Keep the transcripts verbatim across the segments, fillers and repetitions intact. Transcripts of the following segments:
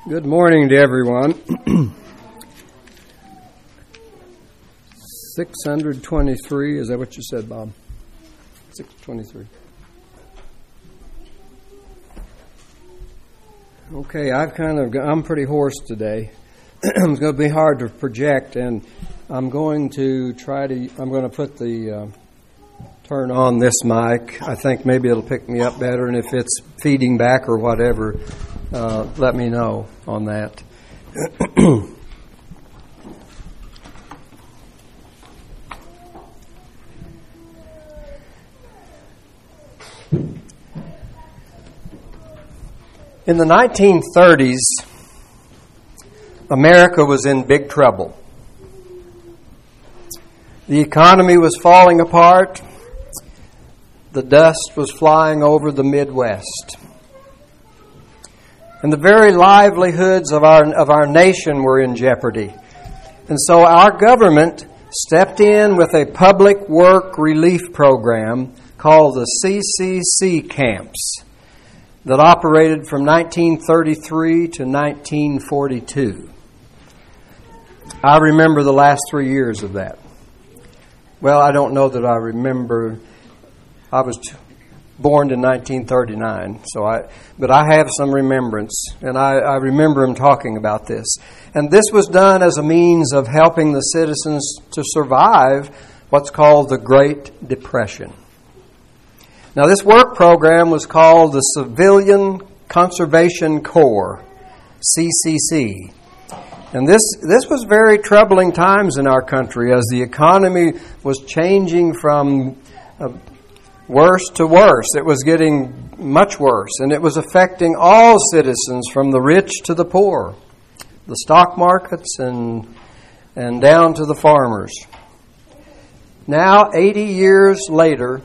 Good morning to everyone. six hundred twenty-three, is that what you said, Bob? six twenty-three. Okay, I've kind of, I'm pretty hoarse today. It's going to be hard to project, and I'm going to try to, I'm going to put the, uh, turn on this mic. I think maybe it'll pick me up better, and if it's feeding back or whatever, uh, let me know on that. In the nineteen thirties, America was in big trouble. The economy was falling apart. The dust was flying over the Midwest. And the very livelihoods of our of our nation were in jeopardy. And so our government stepped in with a public work relief program called the C C C camps that operated from nineteen thirty-three to nineteen forty-two. I remember the last three years of that. Well, I don't know that I remember. I was born in nineteen thirty-nine, so I, but I have some remembrance, and I, I remember him talking about this. And this was done as a means of helping the citizens to survive what's called the Great Depression. Now, this work program was called the Civilian Conservation Corps, C C C. And this this was very troubling times in our country as the economy was changing from uh, worse to worse. It was getting much worse, and it was affecting all citizens from the rich to the poor, the stock markets and and down to the farmers. Now, eighty years later,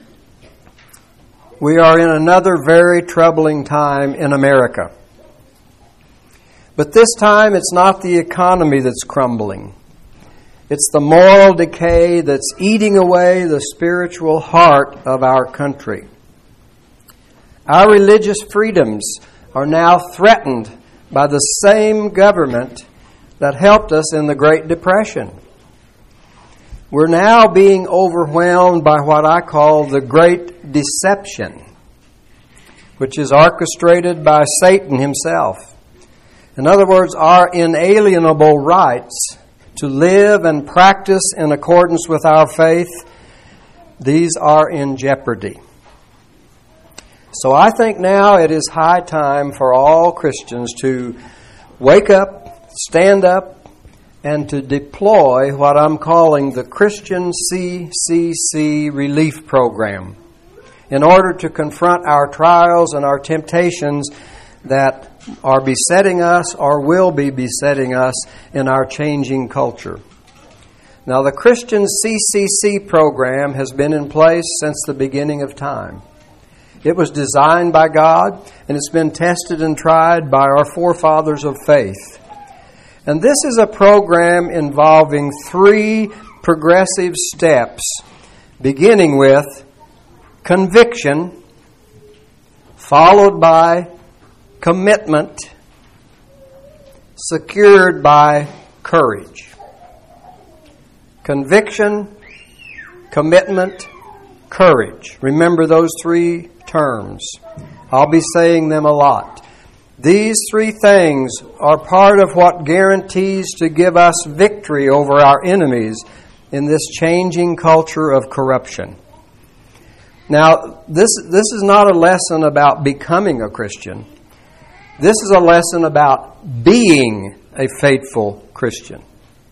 we are in another very troubling time in America. But this time, it's not the economy that's crumbling. It's the moral decay that's eating away the spiritual heart of our country. Our religious freedoms are now threatened by the same government that helped us in the Great Depression. We're now being overwhelmed by what I call the Great Deception, which is orchestrated by Satan himself. In other words, our inalienable rights to live and practice in accordance with our faith, these are in jeopardy. So I think now it is high time for all Christians to wake up, stand up, and to deploy what I'm calling the Christian C C C Relief Program in order to confront our trials and our temptations that are besetting us or will be besetting us in our changing culture. Now, the Christian C C C program has been in place since the beginning of time. It was designed by God, and it's been tested and tried by our forefathers of faith. And this is a program involving three progressive steps, beginning with conviction, followed by commitment, secured by courage. Conviction, commitment, courage. Remember those three terms. I'll be saying them a lot. These three things are part of what guarantees to give us victory over our enemies in this changing culture of corruption. Now, this, this is not a lesson about becoming a Christian. This is a lesson about being a faithful Christian.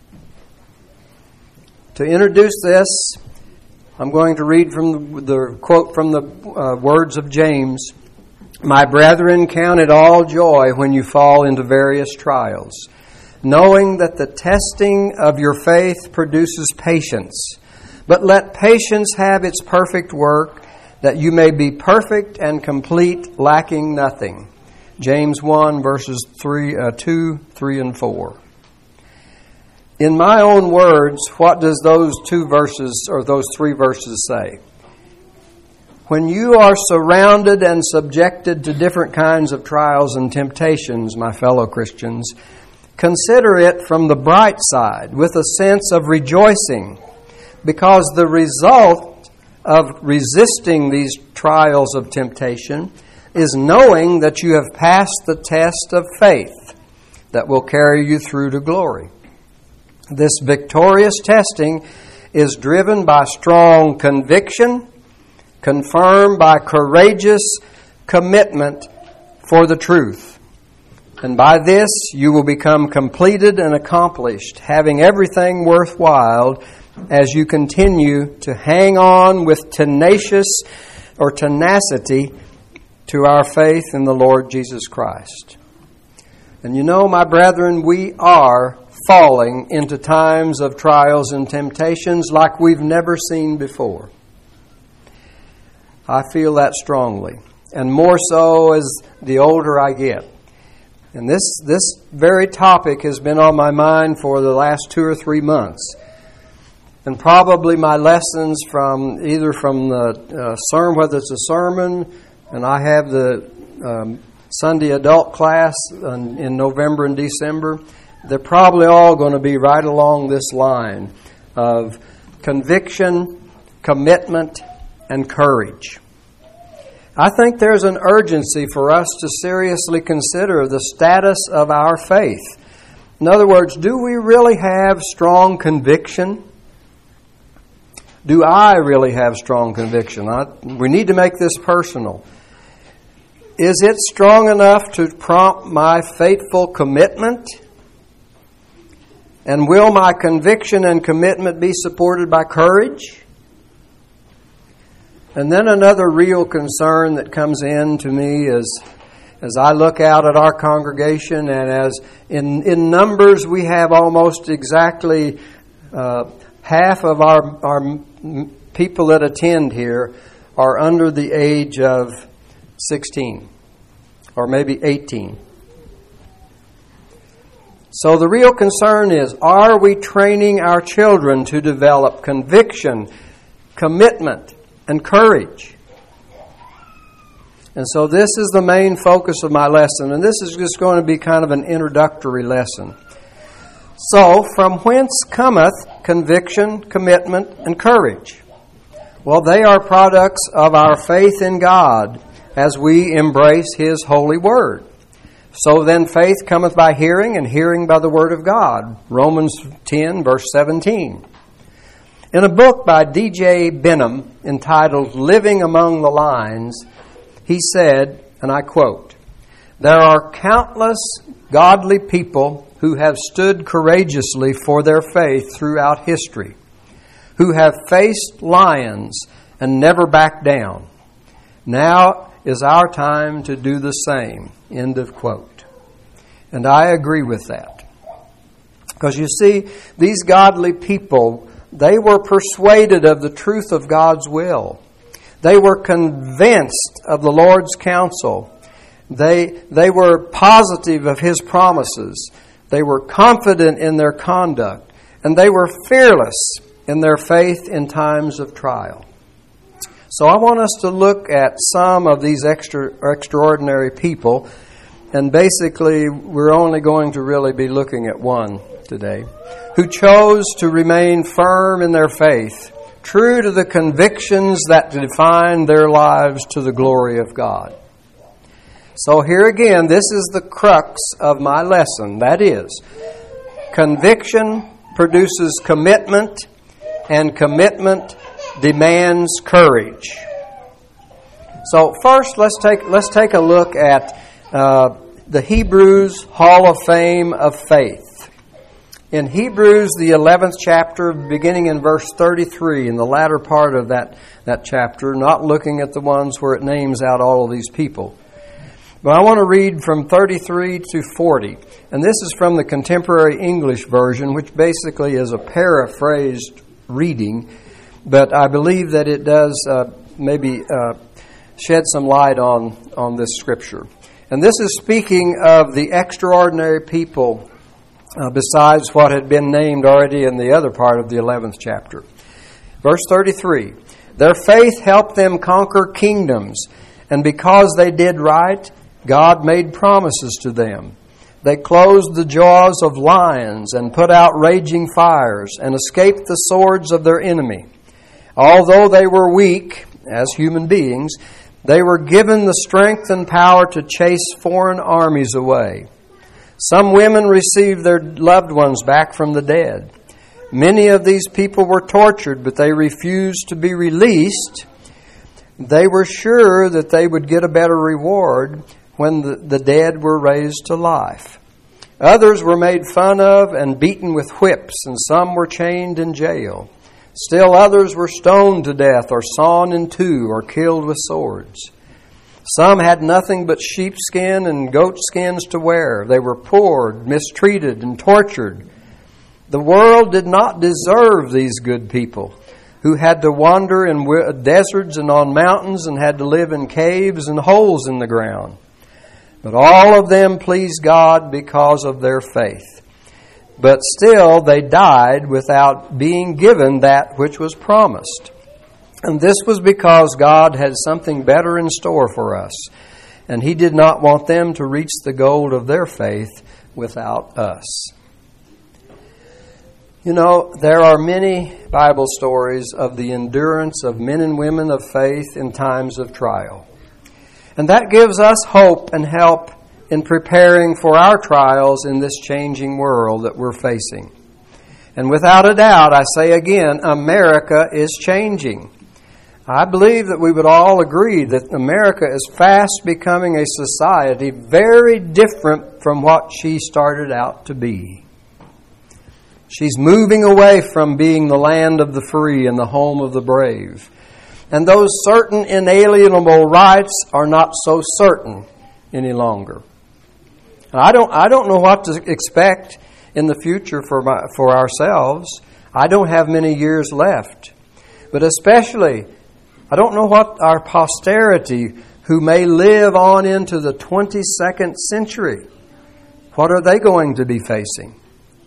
To introduce this, I'm going to read from the, the quote from the uh, words of James. My brethren, count it all joy when you fall into various trials, knowing that the testing of your faith produces patience. But let patience have its perfect work, that you may be perfect and complete, lacking nothing. James one, verses three, uh, two, three, and four. In my own words, what does those two verses or those three verses say? When you are surrounded and subjected to different kinds of trials and temptations, my fellow Christians, consider it from the bright side with a sense of rejoicing, because the result of resisting these trials of temptation is knowing that you have passed the test of faith that will carry you through to glory. This victorious testing is driven by strong conviction, confirmed by courageous commitment for the truth. And by this you will become completed and accomplished, having everything worthwhile as you continue to hang on with tenacious or tenacity to our faith in the Lord Jesus Christ. And you know, my brethren, we are falling into times of trials and temptations like we've never seen before. I feel that strongly, and more so as the older I get. And this this very topic has been on my mind for the last two or three months. And probably my lessons from either from the uh, sermon, whether it's a sermon, and I have the um, Sunday adult class in, in November and December, they're probably all going to be right along this line of conviction, commitment, and courage. I think there's an urgency for us to seriously consider the status of our faith. In other words, do we really have strong conviction? Do I really have strong conviction? I, we need to make this personal. Is it strong enough to prompt my faithful commitment? And will my conviction and commitment be supported by courage? And then another real concern that comes in to me is, as I look out at our congregation, and as in, in numbers we have almost exactly uh, half of our, our people that attend here are under the age of sixteen, or maybe eighteen. So the real concern is, are we training our children to develop conviction, commitment, and courage? And so this is the main focus of my lesson, and this is just going to be kind of an introductory lesson. So, from whence cometh conviction, commitment, and courage? Well, they are products of our faith in God as we embrace His holy Word. So then faith cometh by hearing, and hearing by the Word of God. Romans ten, verse seventeen. In a book by D J Benham entitled Living Among the Lines, he said, and I quote, "There are countless godly people who have stood courageously for their faith throughout history, who have faced lions and never backed down. Now is our time to do the same." End of quote. And I agree with that. Because you see, these godly people, they were persuaded of the truth of God's will. They were convinced of the Lord's counsel. They, they were positive of His promises. They were confident in their conduct. And they were fearless in their faith in times of trial. So I want us to look at some of these extra, extraordinary people. And basically, we're only going to really be looking at one today, who chose to remain firm in their faith, true to the convictions that define their lives to the glory of God. So here again, this is the crux of my lesson. That is, conviction produces commitment, and commitment demands courage. So first, let's take let's take a look at uh, the Hebrews Hall of Fame of Faith. In Hebrews, the eleventh chapter, beginning in verse thirty-three, in the latter part of that, that chapter, not looking at the ones where it names out all of these people. But I want to read from thirty-three to forty. And this is from the Contemporary English Version, which basically is a paraphrased reading. But I believe that it does uh, maybe uh, shed some light on, on this scripture. And this is speaking of the extraordinary people Uh, besides what had been named already in the other part of the eleventh chapter. Verse thirty-three, Their faith helped them conquer kingdoms, and because they did right, God made promises to them. They closed the jaws of lions and put out raging fires and escaped the swords of their enemy. Although they were weak as human beings, they were given the strength and power to chase foreign armies away. Some women received their loved ones back from the dead. Many of these people were tortured, but they refused to be released. They were sure that they would get a better reward when the, the dead were raised to life. Others were made fun of and beaten with whips, and some were chained in jail. Still others were stoned to death or sawn in two or killed with swords. Some had nothing but sheepskin and goatskins to wear. They were poor, mistreated, and tortured. The world did not deserve these good people who had to wander in deserts and on mountains and had to live in caves and holes in the ground. But all of them pleased God because of their faith. But still they died without being given that which was promised. And this was because God had something better in store for us, and He did not want them to reach the goal of their faith without us. You know, there are many Bible stories of the endurance of men and women of faith in times of trial. And that gives us hope and help in preparing for our trials in this changing world that we're facing. And without a doubt, I say again, America is changing. I believe that we would all agree that America is fast becoming a society very different from what she started out to be. She's moving away from being the land of the free and the home of the brave. And those certain inalienable rights are not so certain any longer. And I don't I don't know what to expect in the future for my, for ourselves. I don't have many years left. But especially, I don't know what our posterity who may live on into the twenty-second century, what are they going to be facing?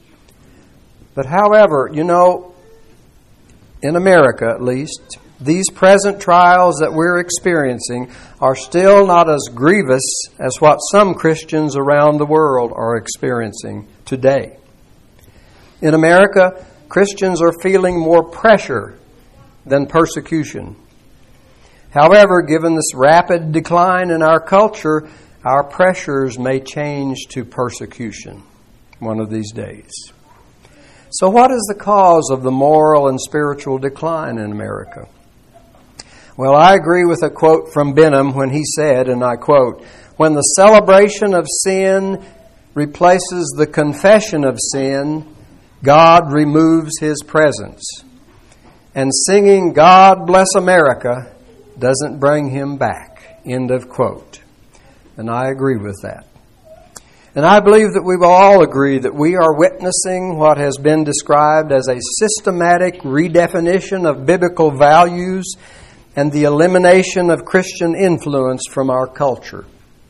But however, you know, in America at least, these present trials that we're experiencing are still not as grievous as what some Christians around the world are experiencing today. In America, Christians are feeling more pressure than persecution. However, given this rapid decline in our culture, our pressures may change to persecution one of these days. So what is the cause of the moral and spiritual decline in America? Well, I agree with a quote from Benham when he said, and I quote, "When the celebration of sin replaces the confession of sin, God removes His presence. And singing 'God Bless America' doesn't bring Him back." End of quote. And I agree with that. And I believe that we will all agree that we are witnessing what has been described as a systematic redefinition of biblical values and the elimination of Christian influence from our culture.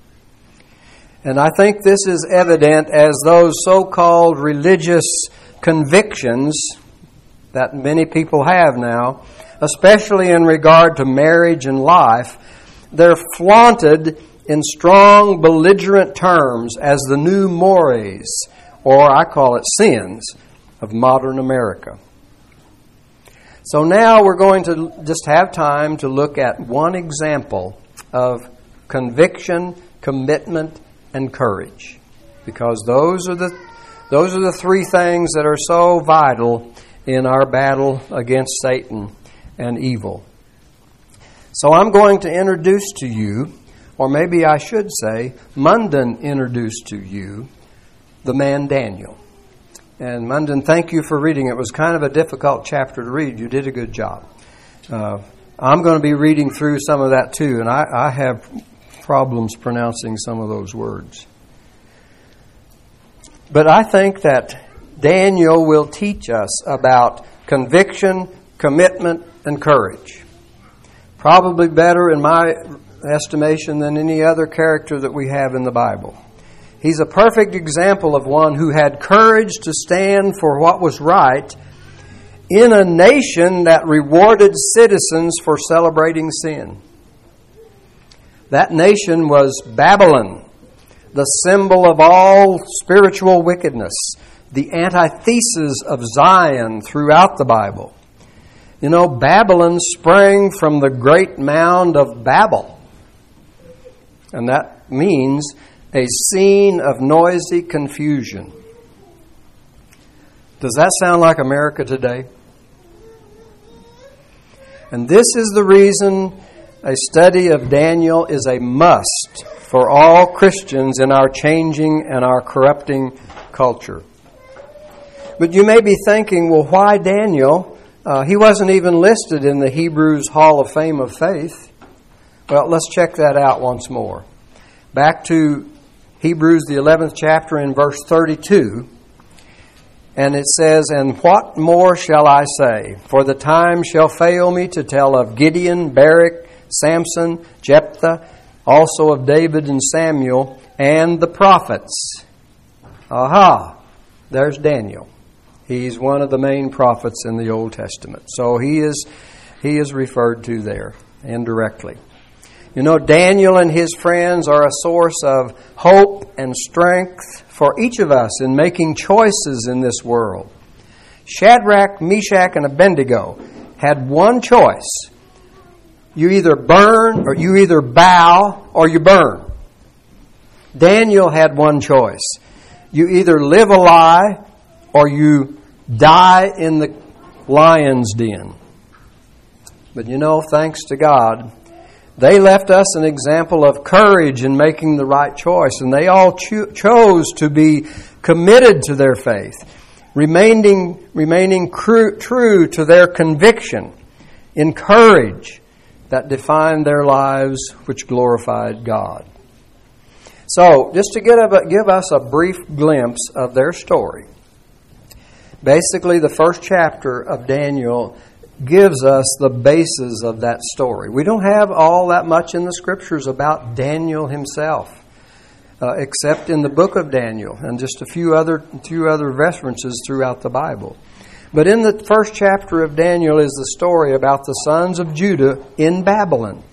And I think this is evident as those so-called religious convictions that many people have now, especially in regard to marriage and life, they're flaunted in strong, belligerent terms as the new mores, or I call it sins, of modern America. So now we're going to just have time to look at one example of conviction, commitment, and courage, because those are the those are the three things that are so vital in our battle against Satan and evil. So I'm going to introduce to you, or maybe I should say, Munden introduced to you, the man Daniel. And Munden, thank you for reading. It was kind of a difficult chapter to read. You did a good job. Uh, I'm going to be reading through some of that too, and I, I have problems pronouncing some of those words. But I think that Daniel will teach us about conviction, commitment, and courage. Probably better, in my estimation, than any other character that we have in the Bible. He's a perfect example of one who had courage to stand for what was right, in a nation that rewarded citizens for celebrating sin. That nation was Babylon, the symbol of all spiritual wickedness, the antithesis of Zion throughout the Bible. You know, Babylon sprang from the great mound of Babel. And that means a scene of noisy confusion. Does that sound like America today? And this is the reason a study of Daniel is a must for all Christians in our changing and our corrupting culture. But you may be thinking, well, why Daniel? Uh, he wasn't even listed in the Hebrews Hall of Fame of Faith. Well, let's check that out once more. Back to Hebrews, the eleventh chapter, in verse thirty-two. And it says, "And what more shall I say? For the time shall fail me to tell of Gideon, Barak, Samson, Jephthah, also of David and Samuel, and the prophets." Aha! There's Daniel. He's one of the main prophets in the Old Testament. So he is he is referred to there indirectly. You know, Daniel and his friends are a source of hope and strength for each of us in making choices in this world. Shadrach, Meshach, and Abednego had one choice. You either burn, or you either bow, or you burn. Daniel had one choice. You either live a lie, or you die in the lion's den. But you know, thanks to God, they left us an example of courage in making the right choice, and they all cho- chose to be committed to their faith, remaining remaining cru- true to their conviction, in courage that defined their lives, which glorified God. So, just to get a, give us a brief glimpse of their story. Basically, the first chapter of Daniel gives us the basis of that story. We don't have all that much in the Scriptures about Daniel himself, uh, except in the book of Daniel and just a few other few other references throughout the Bible. But in the first chapter of Daniel is the story about the sons of Judah in Babylon.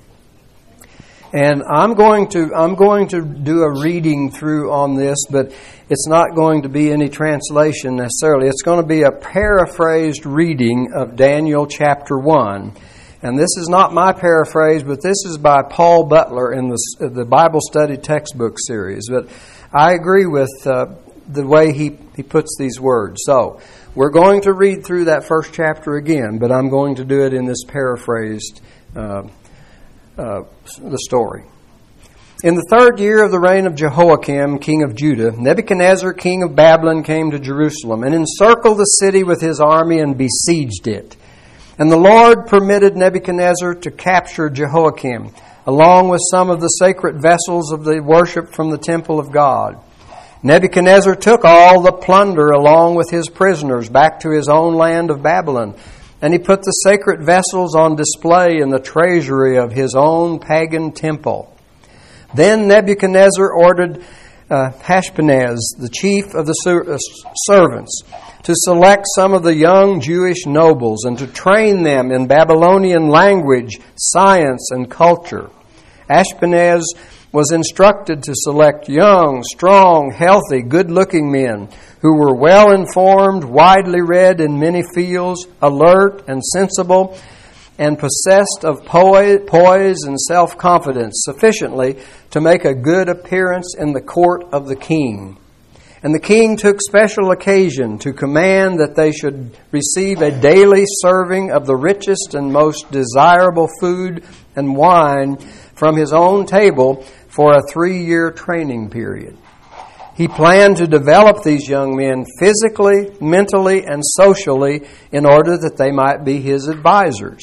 And I'm going to I'm going to do a reading through on this, but it's not going to be any translation necessarily. It's going to be a paraphrased reading of Daniel chapter one. And this is not my paraphrase, but this is by Paul Butler in the, the Bible Study Textbook Series. But I agree with uh, the way he, he puts these words. So, we're going to read through that first chapter again, but I'm going to do it in this paraphrased uh Uh, the story. In the third year of the reign of Jehoiakim, king of Judah, Nebuchadnezzar, king of Babylon, came to Jerusalem and encircled the city with his army and besieged it. And the Lord permitted Nebuchadnezzar to capture Jehoiakim, along with some of the sacred vessels of the worship from the temple of God. Nebuchadnezzar took all the plunder along with his prisoners back to his own land of Babylon, and he put the sacred vessels on display in the treasury of his own pagan temple. Then Nebuchadnezzar ordered uh, Hashpenaz, the chief of the servants, to select some of the young Jewish nobles and to train them in Babylonian language, science, and culture. Ashpenaz was instructed to select young, strong, healthy, good-looking men who were well-informed, widely read in many fields, alert and sensible, and possessed of poise and self-confidence sufficiently to make a good appearance in the court of the king. And the king took special occasion to command that they should receive a daily serving of the richest and most desirable food and wine from his own table for a three-year training period. He planned to develop these young men physically, mentally, and socially in order that they might be his advisors.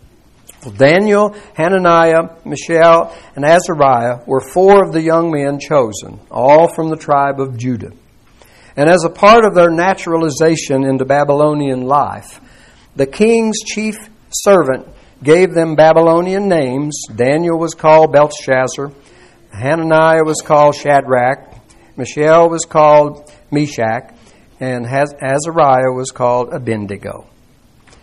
Daniel, Hananiah, Mishael, and Azariah were four of the young men chosen, all from the tribe of Judah. And as a part of their naturalization into Babylonian life, the king's chief servant gave them Babylonian names. Daniel was called Belteshazzar, Hananiah was called Shadrach, Mishael was called Meshach, and Azariah was called Abednego.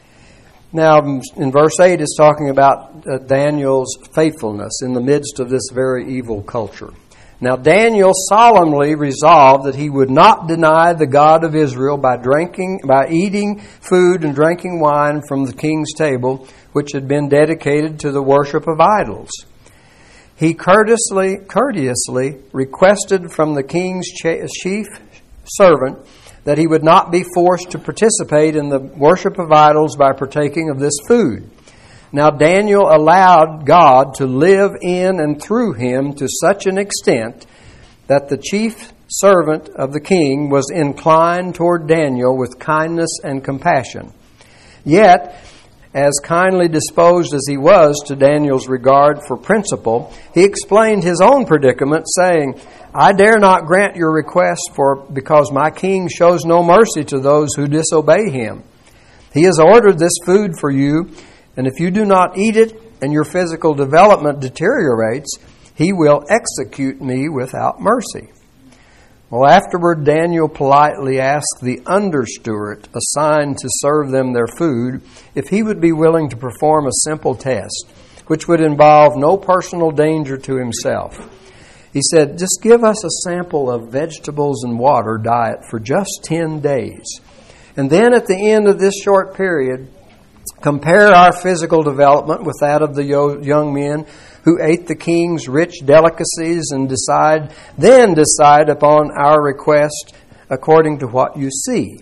Now, in verse eight, it's talking about uh, Daniel's faithfulness in the midst of this very evil culture. Now, Daniel solemnly resolved that he would not deny the God of Israel by drinking, by eating food and drinking wine from the king's table, which had been dedicated to the worship of idols. He courteously, courteously requested from the king's chief servant that he would not be forced to participate in the worship of idols by partaking of this food. Now Daniel allowed God to live in and through him to such an extent that the chief servant of the king was inclined toward Daniel with kindness and compassion. Yet, as kindly disposed as he was to Daniel's regard for principle, he explained his own predicament, saying, I dare not grant your request, for because my king shows no mercy to those who disobey him. He has ordered this food for you, and if you do not eat it and your physical development deteriorates, he will execute me without mercy. Well, afterward, Daniel politely asked the understeward assigned to serve them their food if he would be willing to perform a simple test, which would involve no personal danger to himself. He said, just give us a sample of vegetables and water diet for just ten days. And then at the end of this short period, compare our physical development with that of the young men who ate the king's rich delicacies and decide, then decide upon our request according to what you see.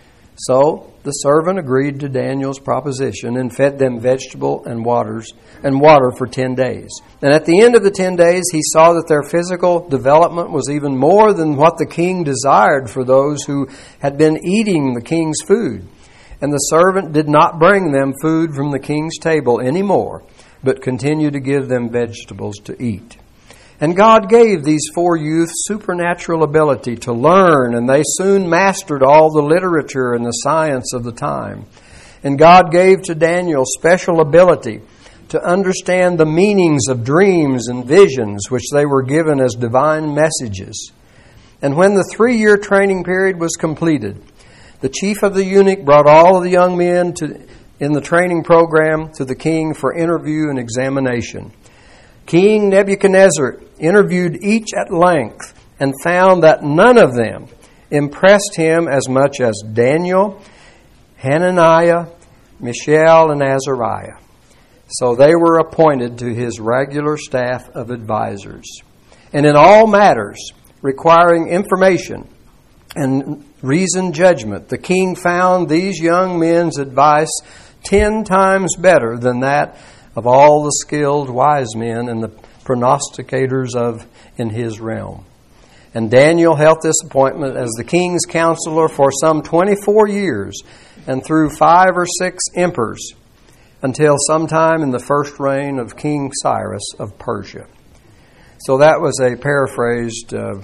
So the servant agreed to Daniel's proposition and fed them vegetable and waters and water for ten days. And at the end of the ten days, he saw that their physical development was even more than what the king desired for those who had been eating the king's food. And the servant did not bring them food from the king's table anymore, but continued to give them vegetables to eat. And God gave these four youths supernatural ability to learn, and they soon mastered all the literature and the science of the time. And God gave to Daniel special ability to understand the meanings of dreams and visions, which they were given as divine messages. And when the three-year training period was completed, the chief of the eunuch brought all of the young men to in the training program to the king for interview and examination. King Nebuchadnezzar interviewed each at length and found that none of them impressed him as much as Daniel, Hananiah, Mishael, and Azariah. So they were appointed to his regular staff of advisors. And in all matters requiring information and reasoned judgment, the king found these young men's advice ten times better than that of all the skilled wise men and the prognosticators of in his realm. And Daniel held this appointment as the king's counselor for some twenty-four years and through five or six emperors until sometime in the first reign of King Cyrus of Persia. So that was a paraphrased uh,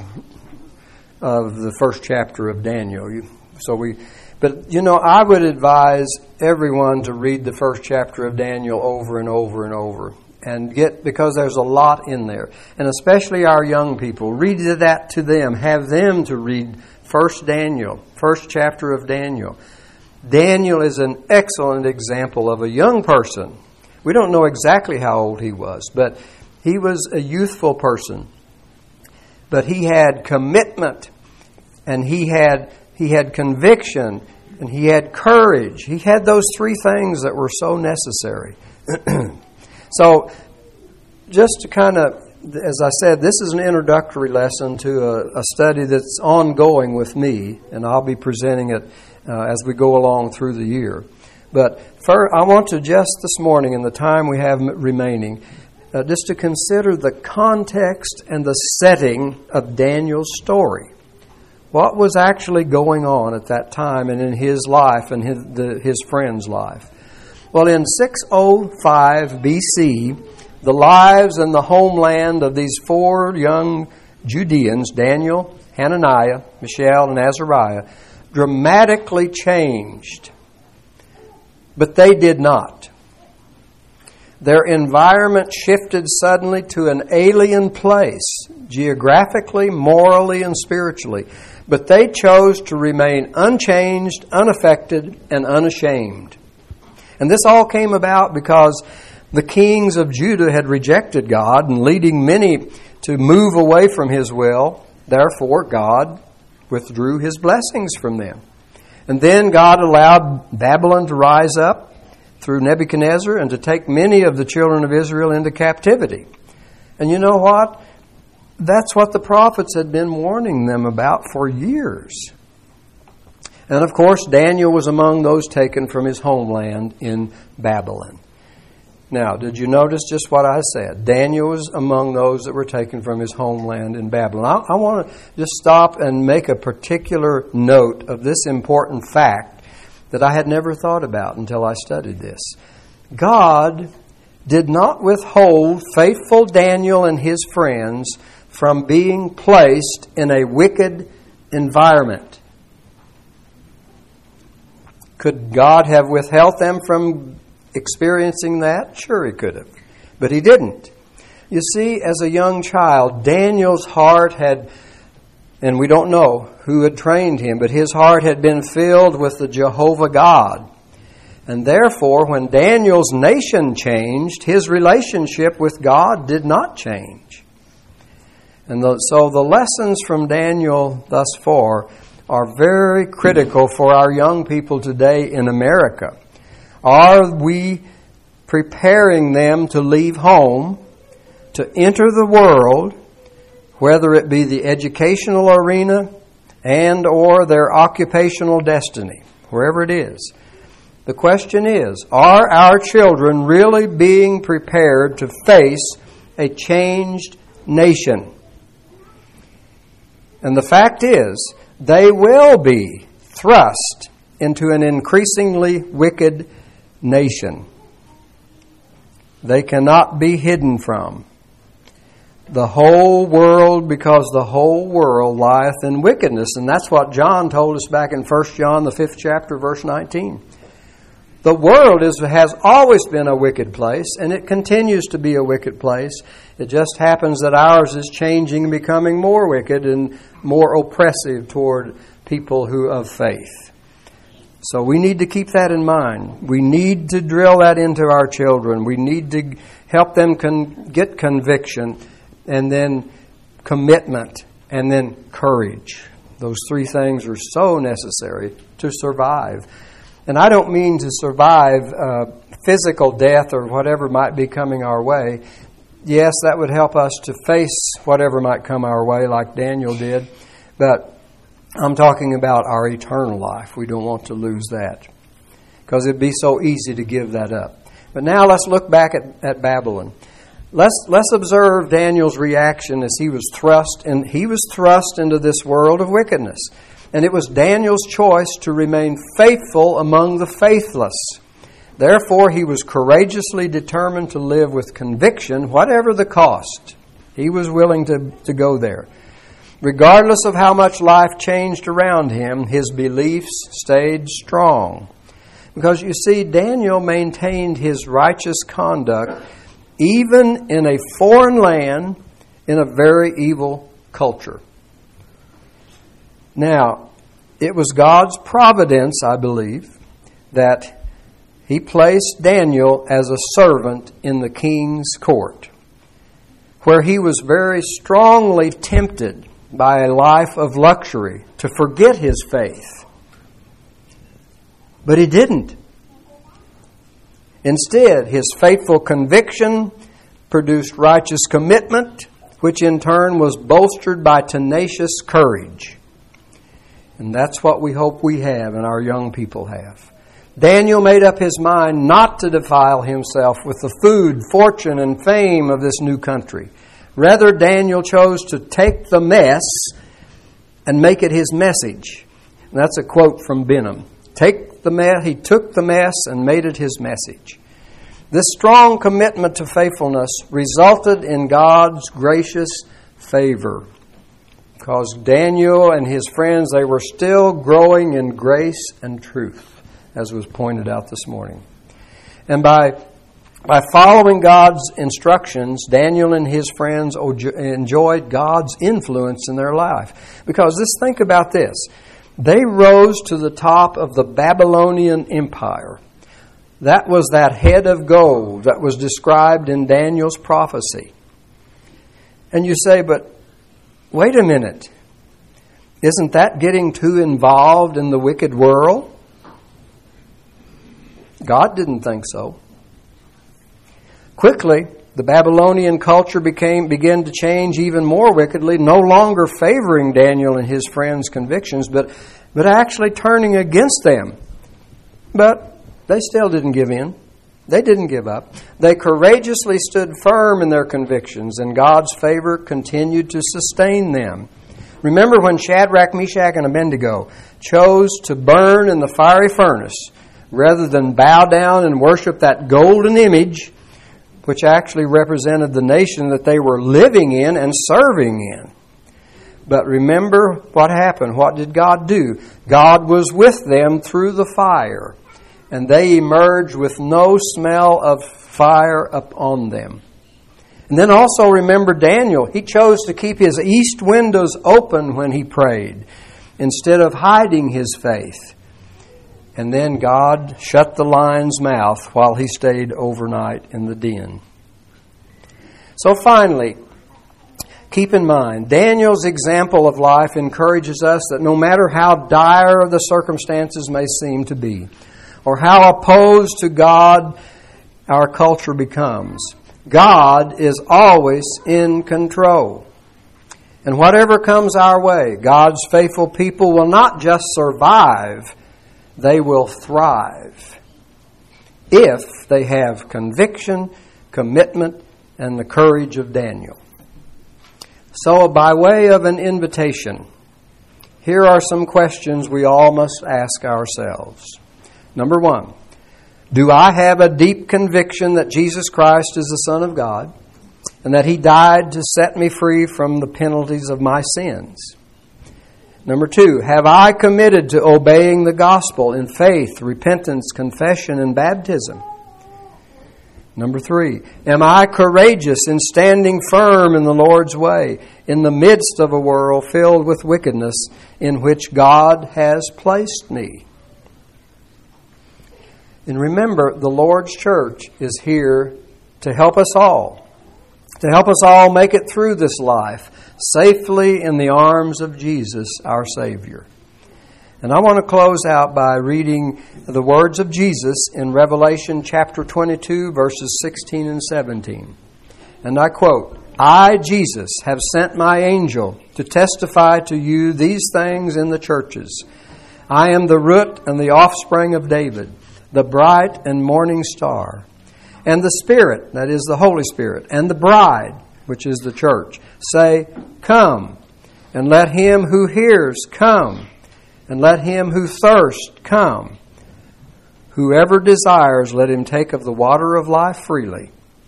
of the first chapter of Daniel. So we, but you know, I would advise everyone to read the first chapter of Daniel over and over and over, and get because there's a lot in there, and especially our young people, read that to them. Have them to read First Daniel, first chapter of Daniel. Daniel is an excellent example of a young person. We don't know exactly how old he was, but he was a youthful person. But he had commitment, and he had he had conviction, and he had courage. He had those three things that were so necessary. So, just to kind of, as I said, this is an introductory lesson to a, a study that's ongoing with me, and I'll be presenting it uh, as we go along through the year. But first, I want to just this morning, in the time we have remaining, uh, just to consider the context and the setting of Daniel's story. What was actually going on at that time and in his life and his, the, his friend's life? Well, in six oh five B C, the lives and the homeland of these four young Judeans, Daniel, Hananiah, Mishael, and Azariah, dramatically changed. But they did not. Their environment shifted suddenly to an alien place, geographically, morally, and spiritually. But they chose to remain unchanged, unaffected, and unashamed. And this all came about because the kings of Judah had rejected God and leading many to move away from His will. Therefore, God withdrew His blessings from them. And then God allowed Babylon to rise up through Nebuchadnezzar and to take many of the children of Israel into captivity. And you know what? That's what the prophets had been warning them about for years. And of course, Daniel was among those taken from his homeland in Babylon. Now, did you notice just what I said? Daniel was among those that were taken from his homeland in Babylon. I, I want to just stop and make a particular note of this important fact that I had never thought about until I studied this. God did not withhold faithful Daniel and his friends from being placed in a wicked environment. Could God have withheld them from experiencing that? Sure, He could have. But He didn't. You see, as a young child, Daniel's heart had, and we don't know who had trained him, but his heart had been filled with the Jehovah God. And therefore, when Daniel's nation changed, his relationship with God did not change. And the, so the lessons from Daniel thus far are very critical for our young people today in America. Are we preparing them to leave home, to enter the world, whether it be the educational arena and or their occupational destiny, wherever it is? The question is, are our children really being prepared to face a changed nation? And the fact is, they will be thrust into an increasingly wicked nation. They cannot be hidden from. The whole world, because the whole world lieth in wickedness. And that's what John told us back in First John, the fifth chapter, verse nineteen. The world is, has always been a wicked place, and it continues to be a wicked place. It just happens that ours is changing and becoming more wicked and more oppressive toward people who of faith. So we need to keep that in mind. We need to drill that into our children. We need to help them con- get conviction, and then commitment, and then courage. Those three things are so necessary to survive. And I don't mean to survive uh, physical death or whatever might be coming our way. Yes, that would help us to face whatever might come our way, like Daniel did. But I'm talking about our eternal life. We don't want to lose that, because it'd be so easy to give that up. But now let's look back at, at Babylon. Let's let's observe Daniel's reaction as he was thrust and he was thrust into this world of wickedness. And it was Daniel's choice to remain faithful among the faithless. Therefore, he was courageously determined to live with conviction, whatever the cost. He was willing to, to go there. Regardless of how much life changed around him, his beliefs stayed strong. Because you see, Daniel maintained his righteous conduct even in a foreign land, in a very evil culture. Now, it was God's providence, I believe, that He placed Daniel as a servant in the king's court, where he was very strongly tempted by a life of luxury to forget his faith. But he didn't. Instead, his faithful conviction produced righteous commitment, which in turn was bolstered by tenacious courage. And that's what we hope we have and our young people have. Daniel made up his mind not to defile himself with the food, fortune, and fame of this new country. Rather, Daniel chose to take the mess and make it his message. And that's a quote from Benham. Take the mess, he took the mess and made it his message. This strong commitment to faithfulness resulted in God's gracious favor. Because Daniel and his friends, they were still growing in grace and truth, as was pointed out this morning. And by by following God's instructions, Daniel and his friends enjoyed God's influence in their life. Because just think about this. They rose to the top of the Babylonian Empire. That was that head of gold that was described in Daniel's prophecy. And you say, but wait a minute. Isn't that getting too involved in the wicked world? God didn't think so. Quickly, the Babylonian culture became began to change even more wickedly, no longer favoring Daniel and his friends' convictions, but, but actually turning against them. But they still didn't give in. They didn't give up. They courageously stood firm in their convictions, and God's favor continued to sustain them. Remember when Shadrach, Meshach, and Abednego chose to burn in the fiery furnace rather than bow down and worship that golden image, which actually represented the nation that they were living in and serving in. But remember what happened. What did God do? God was with them through the fire, and they emerged with no smell of fire upon them. And then also remember Daniel. He chose to keep his east windows open when he prayed instead of hiding his faith. And then God shut the lion's mouth while he stayed overnight in the den. So finally, keep in mind, Daniel's example of life encourages us that no matter how dire the circumstances may seem to be, or how opposed to God our culture becomes, God is always in control. And whatever comes our way, God's faithful people will not just survive, they will thrive if they have conviction, commitment, and the courage of Daniel. So, by way of an invitation, here are some questions we all must ask ourselves. Number one, do I have a deep conviction that Jesus Christ is the Son of God and that He died to set me free from the penalties of my sins? Number two, have I committed to obeying the gospel in faith, repentance, confession, and baptism? Number three, am I courageous in standing firm in the Lord's way in the midst of a world filled with wickedness in which God has placed me? And remember, the Lord's church is here to help us all, to help us all make it through this life safely in the arms of Jesus, our Savior. And I want to close out by reading the words of Jesus in Revelation chapter twenty-two, verses sixteen and seventeen. And I quote, I, Jesus, have sent my angel to testify to you these things in the churches. I am the root and the offspring of David, the bright and morning star. And the Spirit, that is the Holy Spirit, and the bride, which is the church, say, come, and let him who hears come, and let him who thirsts come. Whoever desires, let him take of the water of life freely.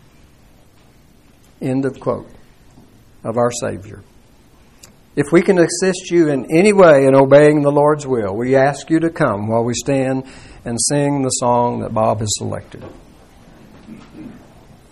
End of quote of our Savior. If we can assist you in any way in obeying the Lord's will, we ask you to come while we stand and sing the song that Bob has selected.